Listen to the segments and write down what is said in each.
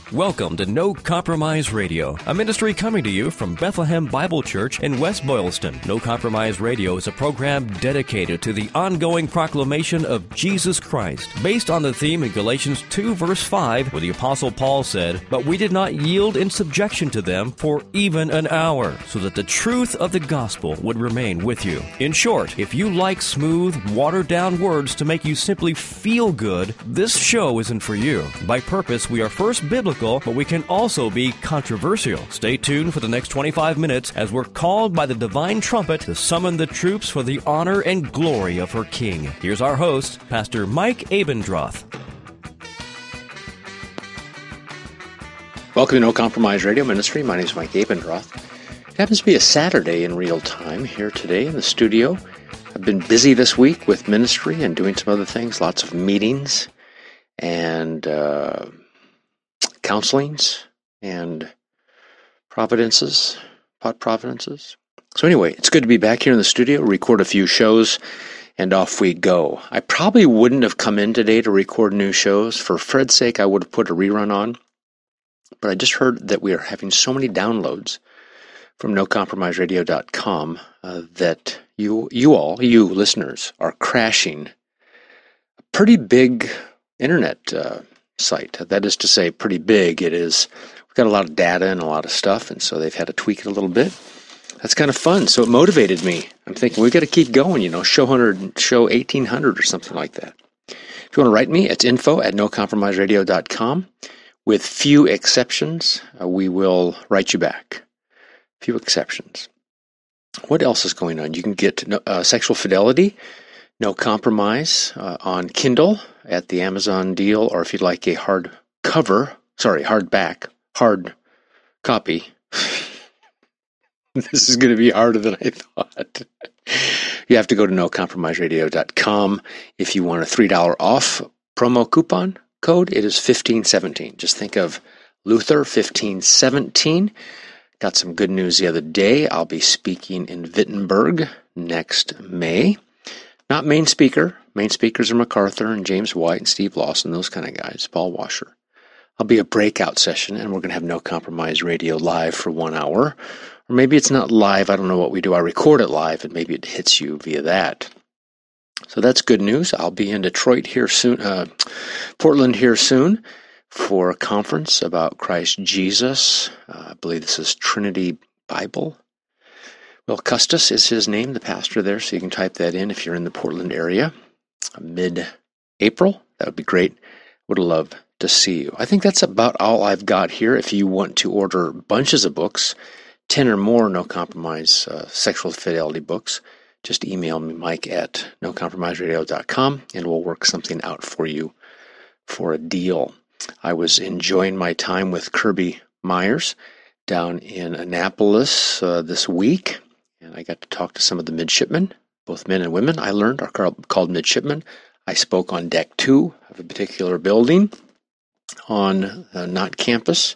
Welcome to No Compromise Radio, a ministry coming to you from Bethlehem Bible Church in West Boylston. No Compromise Radio is a program dedicated to the ongoing proclamation of Jesus Christ, based on the theme in Galatians 2 verse 5, where the Apostle Paul said, "But we did not yield in subjection to them for even an hour, so that the truth of the gospel would remain with you." In short, if you like smooth, watered-down words to make you simply feel good, this show isn't for you. By purpose, we are first biblical, but we can also be controversial. Stay tuned for the next 25 minutes as we're called by the divine trumpet to summon the troops for the honor and glory of her King. Here's our host, Pastor Mike Abendroth. Welcome to No Compromise Radio Ministry. My name is Mike Abendroth. It happens to be a Saturday in real time here today in the studio. I've been busy this week with ministry and doing some other things, lots of meetings and counselings and providences. So anyway, it's good to be back here in the studio, record a few shows, and off we go. I probably wouldn't have come in today to record new shows. For Fred's sake, I would have put a rerun on. But I just heard that we are having so many downloads from NoCompromiseRadio.com that you listeners, are crashing a pretty big internet site. That is to say, pretty big. It is. We've got a lot of data and a lot of stuff, and so they've had to tweak it a little bit. That's kind of fun. So it motivated me. I'm thinking we've got to keep going. Show 1800 or something like that. If you want to write me, it's info@NoCompromiseRadio.com. With few exceptions, we will write you back. Few exceptions. What else is going on? You can get Sexual Fidelity, No Compromise on Kindle at the Amazon deal, or if you'd like a hard copy. This is going to be harder than I thought. You have to go to NoCompromiseRadio.com. If you want a $3 off promo coupon code, it is 1517. Just think of Luther 1517. Got some good news the other day. I'll be speaking in Wittenberg next May. Not main speaker. Main speakers are MacArthur and James White and Steve Lawson, those kind of guys, Paul Washer. I'll be a breakout session, and we're going to have No Compromise Radio live for 1 hour. Or maybe it's not live. I don't know what we do. I record it live, and maybe it hits you via that. So that's good news. I'll be in Detroit here soon, Portland here soon, for a conference about Christ Jesus. I believe this is Trinity Bible. Will Custis is his name, the pastor there, so you can type that in if you're in the Portland area. Mid-April, that would be great. Would love to see you. I think that's about all I've got here. If you want to order bunches of books, 10 or more No Compromise Sexual Fidelity books, just email me, Mike at NoCompromiseRadio.com, and we'll work something out for you for a deal. I was enjoying my time with Kirby Myers down in Annapolis this week, and I got to talk to some of the midshipmen, both men and women, I learned, are called midshipmen. I spoke on deck 2 of a particular building on not campus,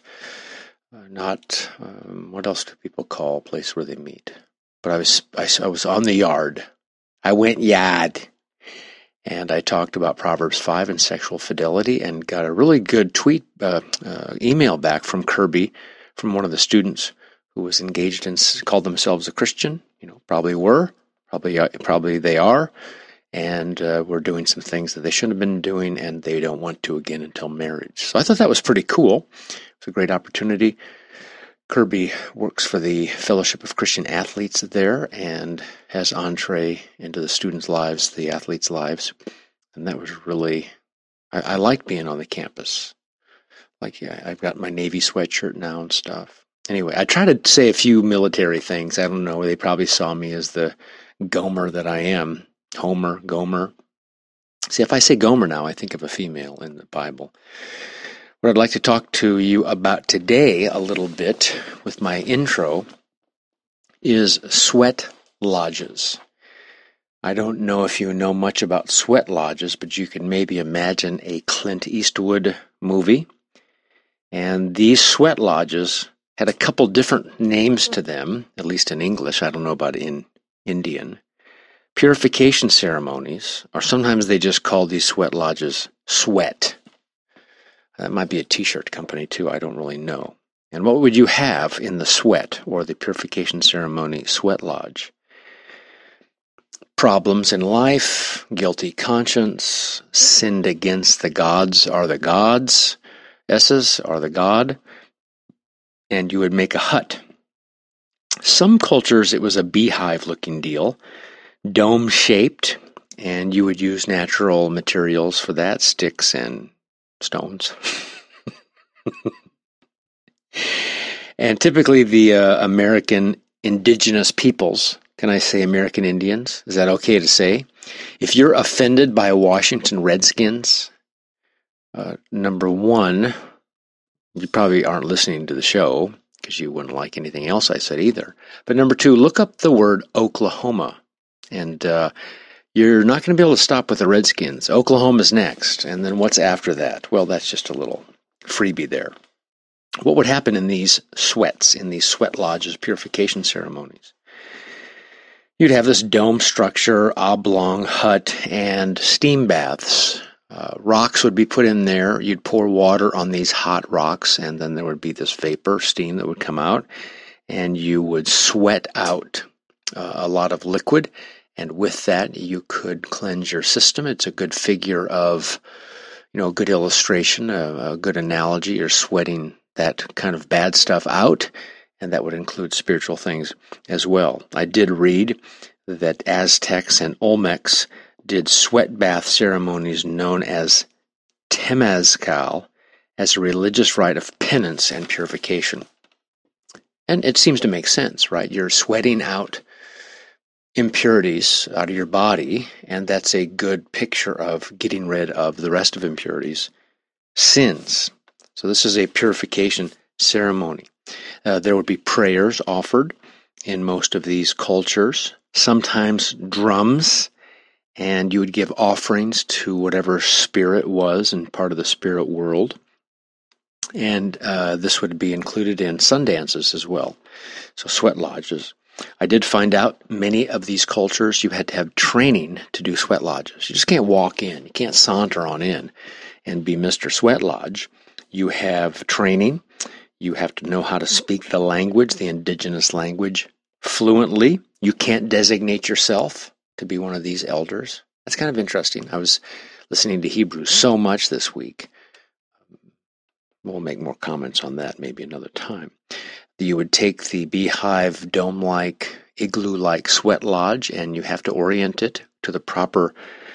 what else do people call a place where they meet? But I was on the yard. I went yard, and I talked about Proverbs 5 and sexual fidelity, and got a really good email back from Kirby, from one of the students who was engaged in, called themselves a Christian. Probably were, probably they are, and were doing some things that they shouldn't have been doing, and they don't want to again until marriage. So I thought that was pretty cool. It's a great opportunity. Kirby works for the Fellowship of Christian Athletes there and has entree into the students' lives, the athletes' lives. And that was really, I like being on the campus. I've got my Navy sweatshirt now and stuff. Anyway, I try to say a few military things. I don't know, they probably saw me as the Gomer that I am. Gomer. See, if I say Gomer now, I think of a female in the Bible. What I'd like to talk to you about today a little bit with my intro is sweat lodges. I don't know if you know much about sweat lodges, but you can maybe imagine a Clint Eastwood movie. And these sweat lodges had a couple different names to them, at least in English. I don't know about in Indian. Purification ceremonies, or sometimes they just call these sweat lodges sweat. That might be a t-shirt company too, I don't really know. And what would you have in the sweat, or the purification ceremony sweat lodge? Problems in life, guilty conscience, sinned against the gods are the gods, S's are the god, and you would make a hut. Some cultures it was a beehive-looking deal, dome-shaped, and you would use natural materials for that, sticks and stones. And typically the American indigenous peoples, can I say American Indians? Is that okay to say? If you're offended by Washington Redskins, number one, you probably aren't listening to the show because you wouldn't like anything else I said either. But number two, look up the word Oklahoma, and you're not going to be able to stop with the Redskins. Oklahoma's next, and then what's after that? Well, that's just a little freebie there. What would happen in these sweats, in these sweat lodges, purification ceremonies? You'd have this dome structure, oblong hut, and steam baths. Rocks would be put in there. You'd pour water on these hot rocks, and then there would be this vapor, steam that would come out, and you would sweat out a lot of liquid, and with that you could cleanse your system. It's a good figure of, a good illustration, a good analogy. You're sweating that kind of bad stuff out, and that would include spiritual things as well. I did read that Aztecs and Olmecs did sweat bath ceremonies known as Temazcal as a religious rite of penance and purification. And it seems to make sense, right? You're sweating out impurities out of your body, and that's a good picture of getting rid of the rest of impurities, sins. So this is a purification ceremony. There would be prayers offered in most of these cultures, sometimes drums, and you would give offerings to whatever spirit was in part of the spirit world. And this would be included in sun dances as well, so sweat lodges. I did find out many of these cultures you had to have training to do sweat lodges. You just can't walk in. You can't saunter on in and be Mr. Sweat Lodge. You have training. You have to know how to speak the language, the indigenous language, fluently. You can't designate yourself to be one of these elders. That's kind of interesting. I was listening to Hebrew so much this week. We'll make more comments on that maybe another time. You would take the beehive, dome-like, igloo-like sweat lodge, and you have to orient it to the proper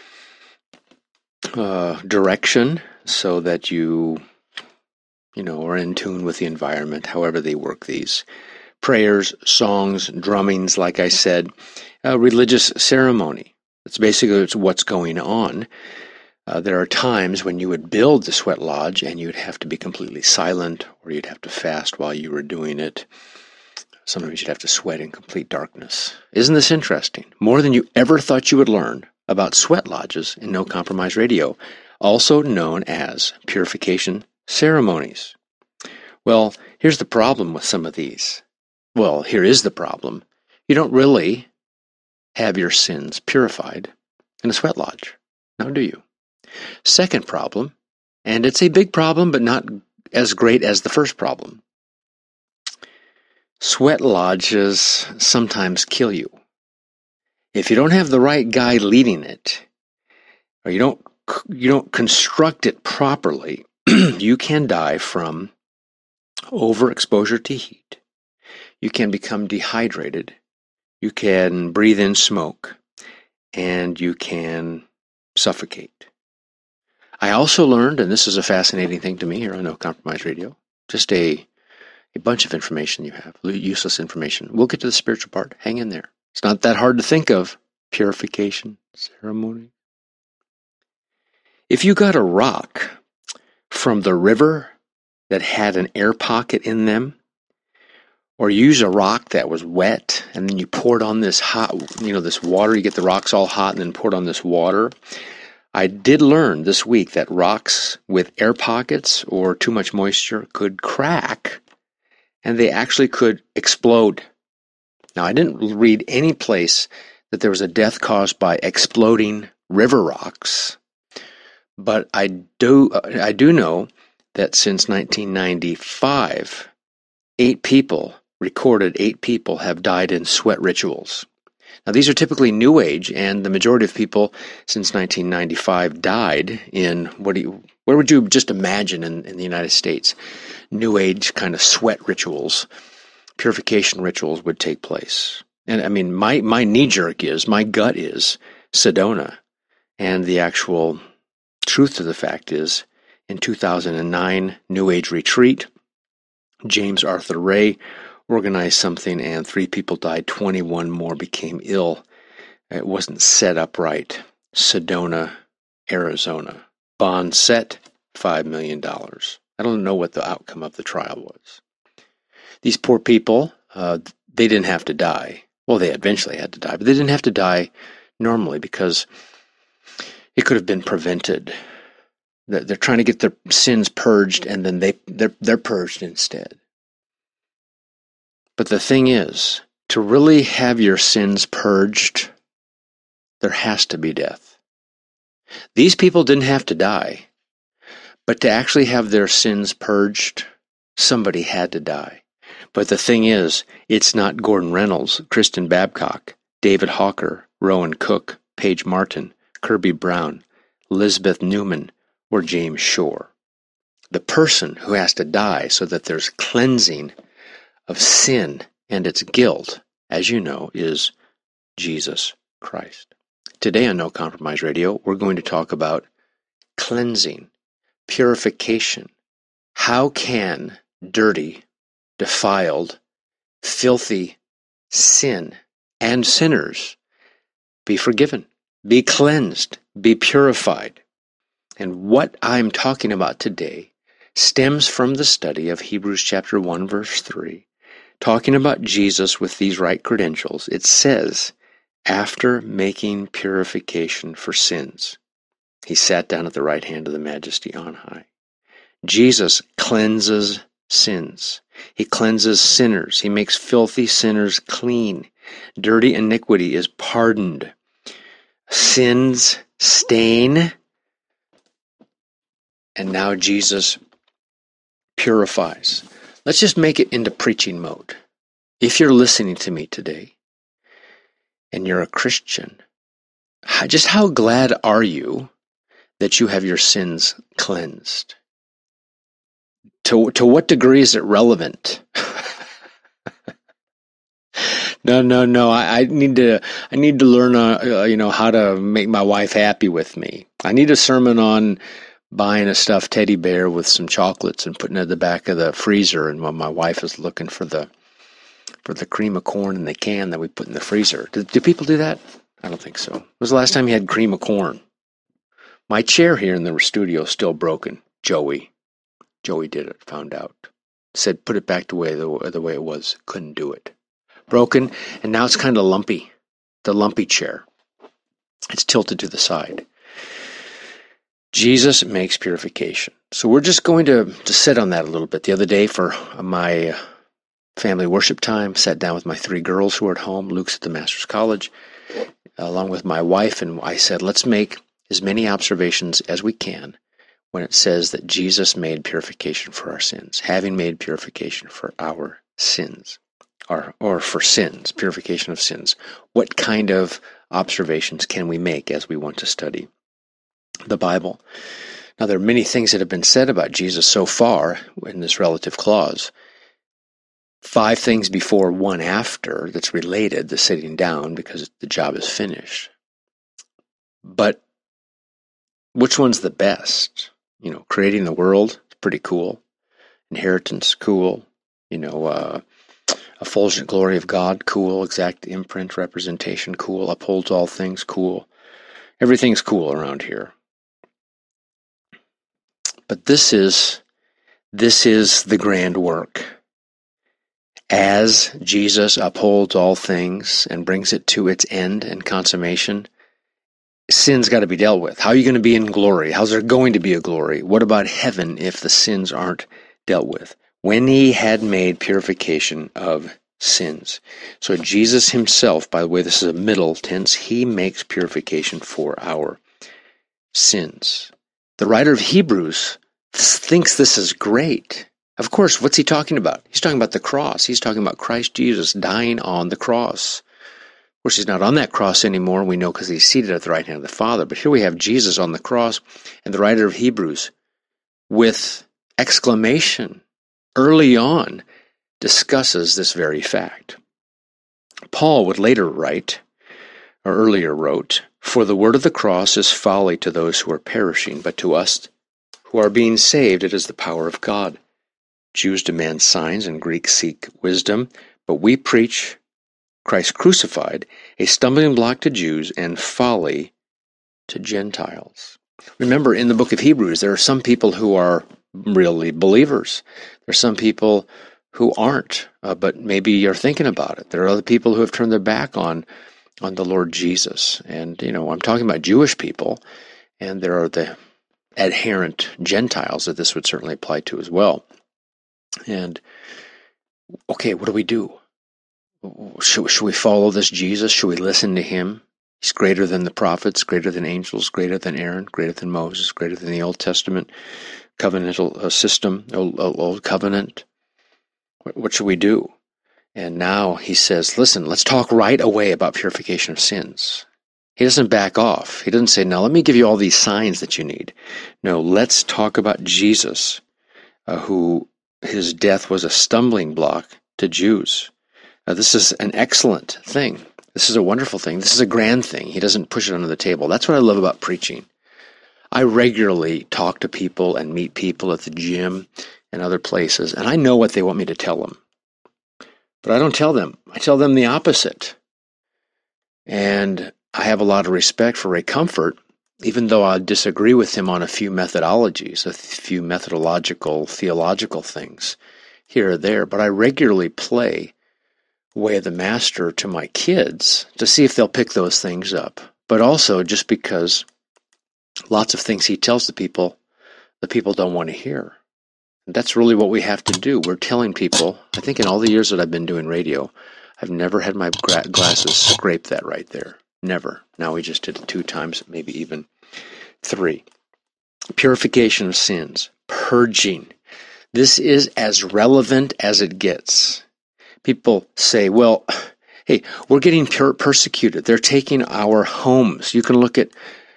direction so that you are in tune with the environment, however they work these. Prayers, songs, drummings, like I said, religious ceremony. It's basically what's going on. There are times when you would build the sweat lodge and you'd have to be completely silent, or you'd have to fast while you were doing it. Sometimes you'd have to sweat in complete darkness. Isn't this interesting? More than you ever thought you would learn about sweat lodges in No Compromise Radio, also known as purification ceremonies. Well, here's the problem with some of these. Well, here is the problem. You don't really have your sins purified in a sweat lodge. Now, do you? Second problem, and it's a big problem, but not as great as the first problem. Sweat lodges sometimes kill you. If you don't have the right guy leading it, or you don't construct it properly, you can die from overexposure to heat. You can become dehydrated. You can breathe in smoke, and you can suffocate. I also learned, and this is a fascinating thing to me here on No Compromise Radio, just a bunch of information you have, useless information. We'll get to the spiritual part. Hang in there. It's not that hard to think of. Purification ceremony. If you got a rock from the river that had an air pocket in them, or use a rock that was wet, and then you poured on this hot, this water, you get the rocks all hot and then poured on this water. I did learn this week that rocks with air pockets or too much moisture could crack, and they actually could explode. Now, I didn't read any place that there was a death caused by exploding river rocks, but I do know that since 1995, 8 people have died in sweat rituals. Now, these are typically New Age, and the majority of people since 1995 died in where would you just imagine in the United States? New Age kind of sweat rituals, purification rituals would take place. And I mean, my knee-jerk my gut is Sedona. And the actual truth of the fact is, in 2009 New Age retreat, James Arthur Ray organized something and 3 people died, 21 more became ill. It wasn't set up right. Sedona, Arizona. Bond set, $5 million. I don't know what the outcome of the trial was. These poor people, they didn't have to die. Well, they eventually had to die, but they didn't have to die normally because it could have been prevented. They're trying to get their sins purged, and then they're purged instead. But the thing is, to really have your sins purged, there has to be death. These people didn't have to die, but to actually have their sins purged, somebody had to die. But the thing is, it's not Gordon Reynolds, Kristen Babcock, David Hawker, Rowan Cook, Paige Martin, Kirby Brown, Elizabeth Newman, or James Shore. The person who has to die so that there's cleansing of sin and its guilt, as you know, is Jesus Christ. Today on No Compromise Radio, we're going to talk about cleansing, purification. How can dirty, defiled, filthy sin and sinners be forgiven, be cleansed, be purified? And what I'm talking about today stems from the study of Hebrews chapter 1, verse 3. Talking about Jesus with these right credentials, it says, after making purification for sins, he sat down at the right hand of the Majesty on high. Jesus cleanses sins. He cleanses sinners. He makes filthy sinners clean. Dirty iniquity is pardoned. Sins stain. And now Jesus purifies. Let's just make it into preaching mode. If you're listening to me today and you're a Christian, just how glad are you that you have your sins cleansed? To what degree is it relevant? No. I need to learn, how to make my wife happy with me. I need a sermon on buying a stuffed teddy bear with some chocolates and putting it at the back of the freezer, and when my wife is looking for the cream of corn in the can that we put in the freezer. Do people do that? I don't think so. When was the last time you had cream of corn? My chair here in the studio is still broken. Joey did it, found out. Said put it back the way it was. Couldn't do it. Broken, and now it's kind of lumpy. The lumpy chair. It's tilted to the side. Jesus makes purification. So we're just going to sit on that a little bit. The other day for my family worship time, sat down with my 3 girls who are at home. Luke's at the Master's College, along with my wife, and I said, let's make as many observations as we can when it says that Jesus made purification for our sins, having made purification for our sins, or for sins, purification of sins. What kind of observations can we make as we want to study the Bible? Now, there are many things that have been said about Jesus so far in this relative clause. 5 things before, 1 after, that's related, the sitting down, because the job is finished. But which one's the best? Creating the world, pretty cool. Inheritance, cool. Effulgent glory of God, cool. Exact imprint, representation, cool. Upholds all things, cool. Everything's cool around here. But this is the grand work. As Jesus upholds all things and brings it to its end and consummation, sin's got to be dealt with. How are you going to be in glory? How's there going to be a glory? What about heaven if the sins aren't dealt with? When he had made purification of sins. So Jesus himself, by the way, this is a middle tense, he makes purification for our sins. The writer of Hebrews thinks this is great. Of course, what's he talking about? He's talking about the cross. He's talking about Christ Jesus dying on the cross. Of course, he's not on that cross anymore. We know because he's seated at the right hand of the Father. But here we have Jesus on the cross, and the writer of Hebrews, with exclamation, early on, discusses this very fact. Paul would later write, or earlier wrote, "For the word of the cross is folly to those who are perishing, but to us who are being saved it is the power of God. Jews demand signs and Greeks seek wisdom, but we preach Christ crucified, a stumbling block to Jews and folly to Gentiles." Remember, in the book of Hebrews, there are some people who are really believers. There are some people who aren't, but maybe you're thinking about it. There are other people who have turned their back on the Lord Jesus. And, I'm talking about Jewish people, and there are the adherent Gentiles that this would certainly apply to as well. And, okay, what do we do? Should we follow this Jesus? Should we listen to him? He's greater than the prophets, greater than angels, greater than Aaron, greater than Moses, greater than the Old Testament covenantal system, Old Covenant. What should we do? And now he says, listen, let's talk right away about purification of sins. He doesn't back off. He doesn't say, now let me give you all these signs that you need. No, let's talk about Jesus, who his death was a stumbling block to Jews. This is an excellent thing. This is a wonderful thing. This is a grand thing. He doesn't push it under the table. That's what I love about preaching. I regularly talk to people and meet people at the gym and other places, and I know what they want me to tell them. But I don't tell them. I tell them the opposite. And I have a lot of respect for Ray Comfort, even though I disagree with him on a few methodologies, a few methodological, theological things here or there. But I regularly play Way of the Master to my kids to see if they'll pick those things up. But also just because lots of things he tells the people don't want to hear. And that's really what we have to do. We're telling people, I think in all the years that I've been doing radio, I've never had my glasses scrape that right there. Never. Now we just did it 2 times, maybe even 3. Purification of sins. Purging. This is as relevant as it gets. People say, well, hey, we're getting persecuted. They're taking our homes. You can look at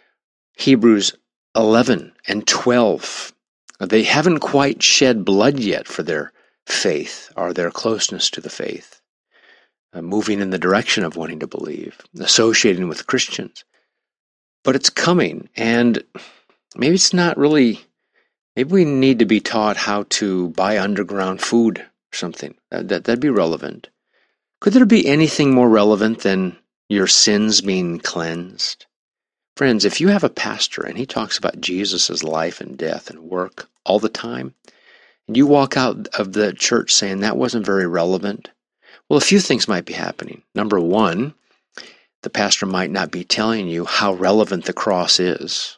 Hebrews 11 and 12. They haven't quite shed blood yet for their faith or their closeness to the faith, moving in the direction of wanting to believe, associating with Christians. But it's coming, and maybe it's not really, maybe we need to be taught how to buy underground food or something. That'd be relevant. Could there be anything more relevant than your sins being cleansed? Friends, if you have a pastor and he talks about Jesus' life and death and work all the time, and you walk out of the church saying that wasn't very relevant, well, a few things might be happening. Number one, the pastor might not be telling you how relevant the cross is,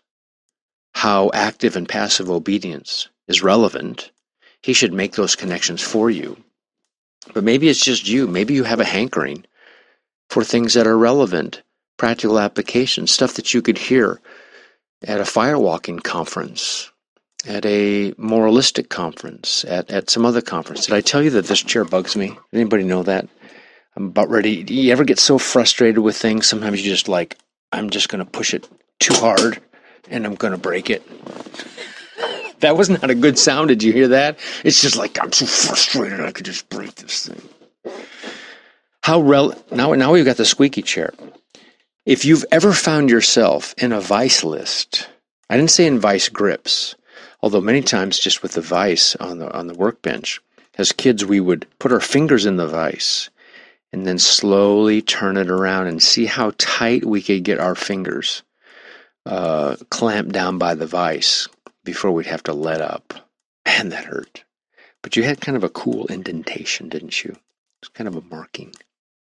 how active and passive obedience is relevant. He should make those connections for you. But maybe it's just you. Maybe you have a hankering for things that are relevant, practical applications, stuff that you could hear at a firewalking conference, at a moralistic conference, at some other conference. Did I tell you that this chair bugs me? Did anybody know that? I'm about ready. Do you ever get so frustrated with things? Sometimes you just like, I'm just going to push it too hard and I'm going to break it. That was not a good sound. Did you hear that? It's just like, I'm so frustrated I could just break this thing. Now we've got the squeaky chair. If you've ever found yourself in a vice list, I didn't say in vice grips, although many times just with the vice on the workbench. As kids, we would put our fingers in the vice and then slowly turn it around and see how tight we could get our fingers clamped down by the vice before we'd have to let up. Man, that hurt. But you had kind of a cool indentation, didn't you? It's kind of a marking.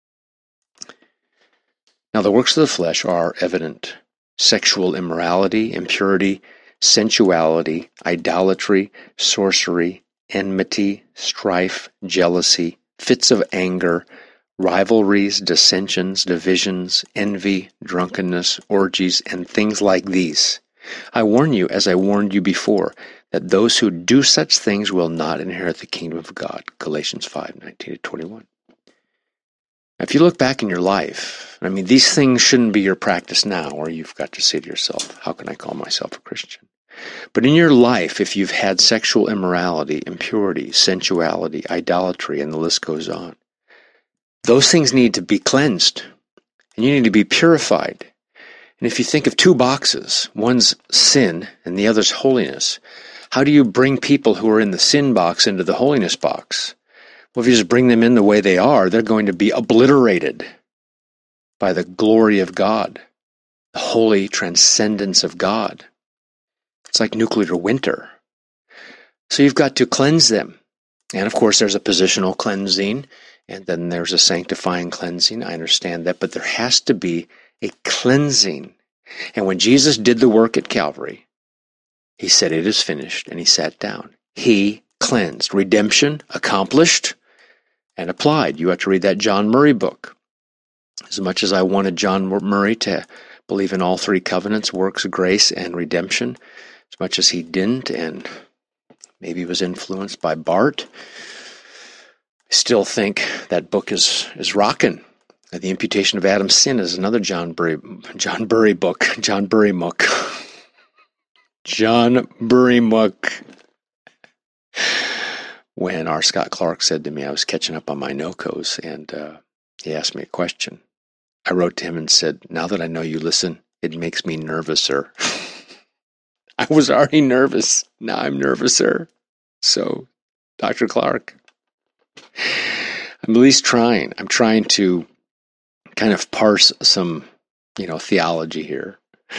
Now, the works of the flesh are evident: sexual immorality, impurity, sensuality, idolatry, sorcery, enmity, strife, jealousy, fits of anger, rivalries, dissensions, divisions, envy, drunkenness, orgies, and things like these. I warn you, as I warned you before, that those who do such things will not inherit the kingdom of God. Galatians 5:19-21. If you look back in your life, I mean, these things shouldn't be your practice now, or you've got to say to yourself, how can I call myself a Christian? But in your life, if you've had sexual immorality, impurity, sensuality, idolatry, and the list goes on, those things need to be cleansed, and you need to be purified. And if you think of two boxes, one's sin and the other's holiness, how do you bring people who are in the sin box into the holiness box? Well, if you just bring them in the way they are, they're going to be obliterated by the glory of God, the holy transcendence of God. It's like nuclear winter. So you've got to cleanse them. And of course, there's a positional cleansing, and then there's a sanctifying cleansing. I understand that, but there has to be a cleansing. And when Jesus did the work at Calvary, he said, "It is finished," and he sat down. He cleansed. Redemption accomplished and applied. You have to read that John Murray book. As much as I wanted John Murray to believe in all three covenants, works, grace, and redemption, as much as he didn't, and maybe was influenced by Barth, I still think that book is rocking. The Imputation of Adam's Sin is another John Burry book. John Burry Mook. John Burry Mook. When R. Scott Clark said to me, I was catching up on my NOCOs, and he asked me a question. I wrote to him and said, "Now that I know you listen, it makes me nervouser." I was already nervous. Now I'm nervouser. So, Dr. Clark, I'm at least trying. I'm trying to kind of parse some, theology here.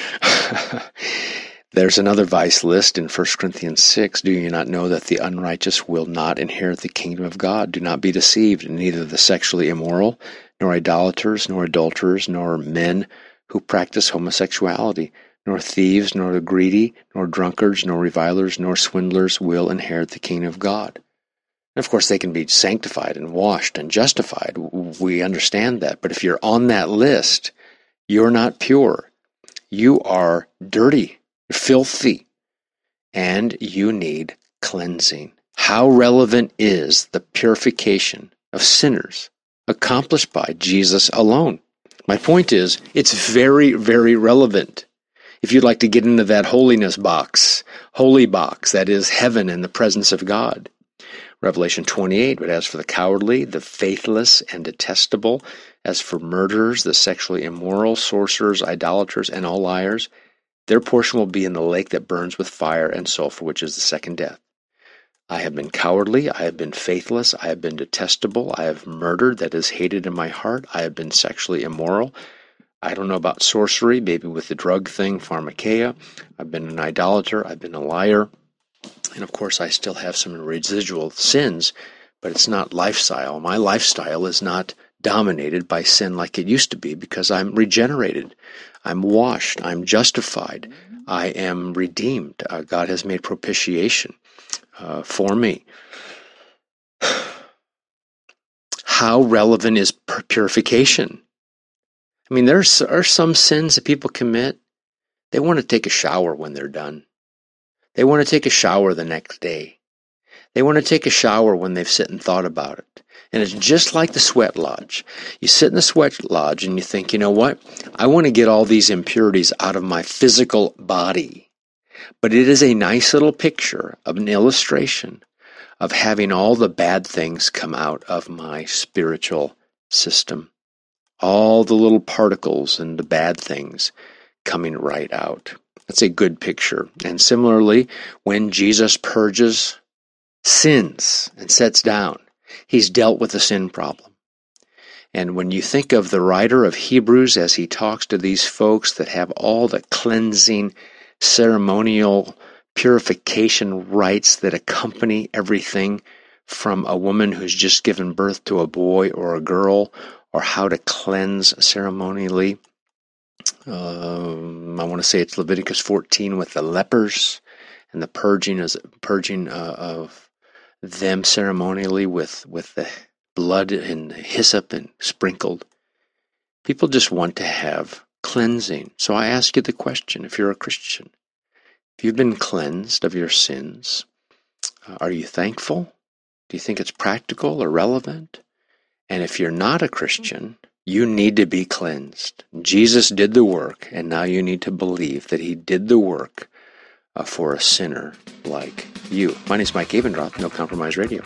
There's another vice list in 1 Corinthians 6. Do you not know that the unrighteous will not inherit the kingdom of God? Do not be deceived. Neither the sexually immoral, nor idolaters, nor adulterers, nor men who practice homosexuality, nor thieves, nor the greedy, nor drunkards, nor revilers, nor swindlers will inherit the kingdom of God. And of course, they can be sanctified and washed and justified. We understand that. But if you're on that list, you're not pure. You are dirty, filthy, and you need cleansing. How relevant is the purification of sinners accomplished by Jesus alone? My point is, it's very, very relevant. If you'd like to get into that holiness box, holy box, that is heaven in the presence of God. Revelation 28, but as for the cowardly, the faithless, and detestable, as for murderers, the sexually immoral, sorcerers, idolaters, and all liars, their portion will be in the lake that burns with fire and sulfur, which is the second death. I have been cowardly, I have been faithless, I have been detestable, I have murdered, that is hated in my heart, I have been sexually immoral. I don't know about sorcery, maybe with the drug thing, pharmakeia. I've been an idolater, I've been a liar. And of course, I still have some residual sins, but it's not lifestyle. My lifestyle is not dominated by sin like it used to be because I'm regenerated. I'm washed. I'm justified. I am redeemed. God has made propitiation for me. How relevant is purification? I mean, there are some sins that people commit. They want to take a shower when they're done. They want to take a shower the next day. They want to take a shower when they've sit and thought about it. And it's just like the sweat lodge. You sit in the sweat lodge and you think, you know what? I want to get all these impurities out of my physical body. But it is a nice little picture of an illustration of having all the bad things come out of my spiritual system. All the little particles and the bad things coming right out. That's a good picture. And similarly, when Jesus purges sins and sets down, he's dealt with the sin problem. And when you think of the writer of Hebrews as he talks to these folks that have all the cleansing, ceremonial purification rites that accompany everything from a woman who's just given birth to a boy or a girl, or how to cleanse ceremonially. I want to say it's Leviticus 14 with the lepers and the purging of them ceremonially with the blood and hyssop and sprinkled. People just want to have cleansing. So I ask you the question, if you're a Christian, If you've been cleansed of your sins, are you thankful? Do you think it's practical or relevant? And if you're not a Christian, you need to be cleansed. Jesus did the work, and now you need to believe that he did the work for a sinner like you. My name is Mike Abendroth, No Compromise Radio.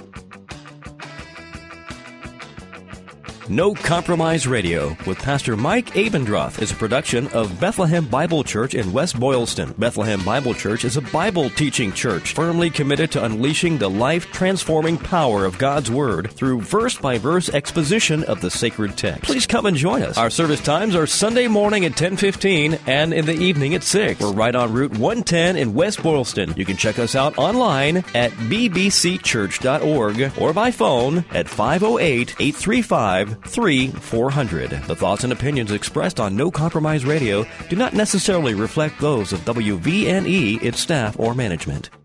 No Compromise Radio with Pastor Mike Abendroth is a production of Bethlehem Bible Church in West Boylston. Bethlehem Bible Church is a Bible teaching church firmly committed to unleashing the life-transforming power of God's Word through verse-by-verse exposition of the sacred text. Please come and join us. Our service times are Sunday morning at 10:15 and in the evening at 6. We're right on Route 110 in West Boylston. You can check us out online at bbcchurch.org or by phone at 508-835-3400. The thoughts and opinions expressed on No Compromise Radio do not necessarily reflect those of WVNE, its staff, or management.